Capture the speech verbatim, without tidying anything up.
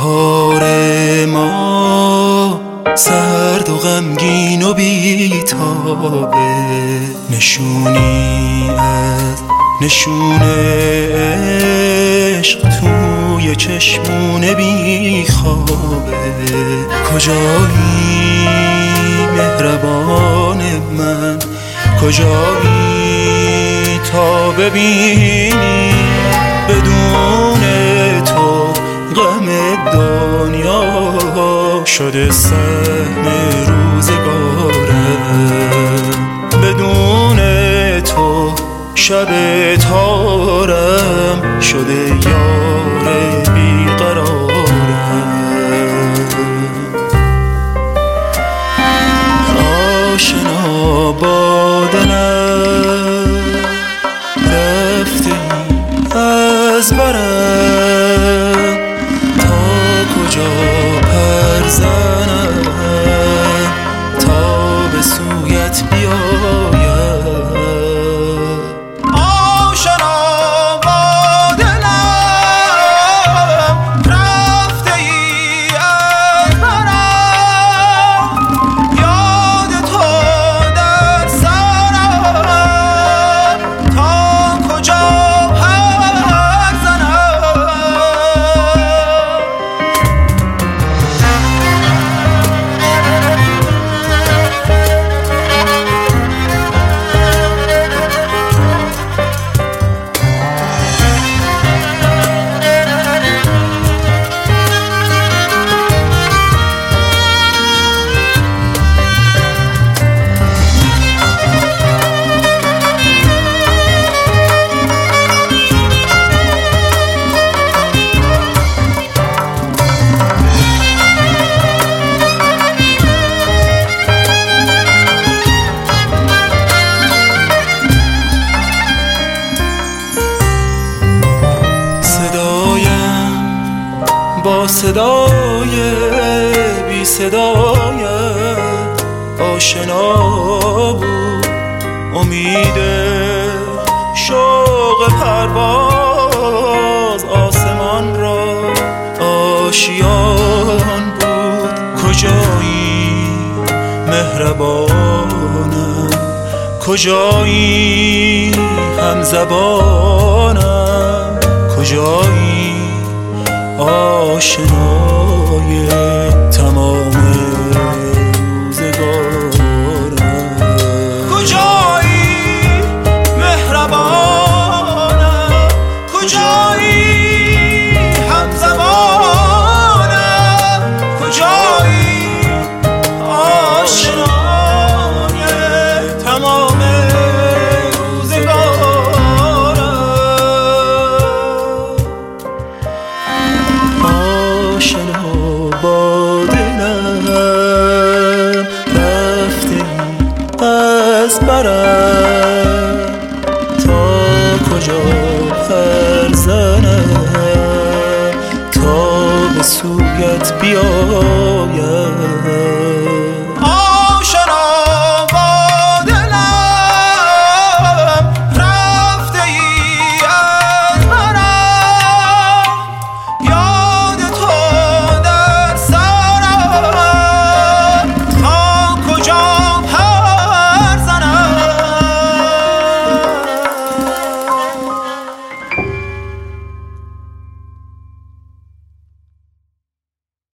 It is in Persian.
بهار ما سرد و غمگین و بی‌تابه، نشونی از نشون عشق توی چشمون بیخوابه. کجایی مهربان من، کجایی تا ببینی بدون تو غم دنیا شده سهم روزگارم. بدون تو شب تارم شده یار بیقرارم. آشنا با دلم رفتی از برم، تا کجا پر زنم تا به سویت بیایم. با صدای بی صدایت آشنا بود، امید شوق پرواز آسمان را آشیان بود. کجایی مهربانم، کجایی همزبانم، کجایی آشنای تمام روزگارم. کجایی مهربانم، کجایی همزبانم، کجایی آشنای تمام آشنا با دلم رفتی از برم، تا کجا پر زنم تا به سویت بیایم.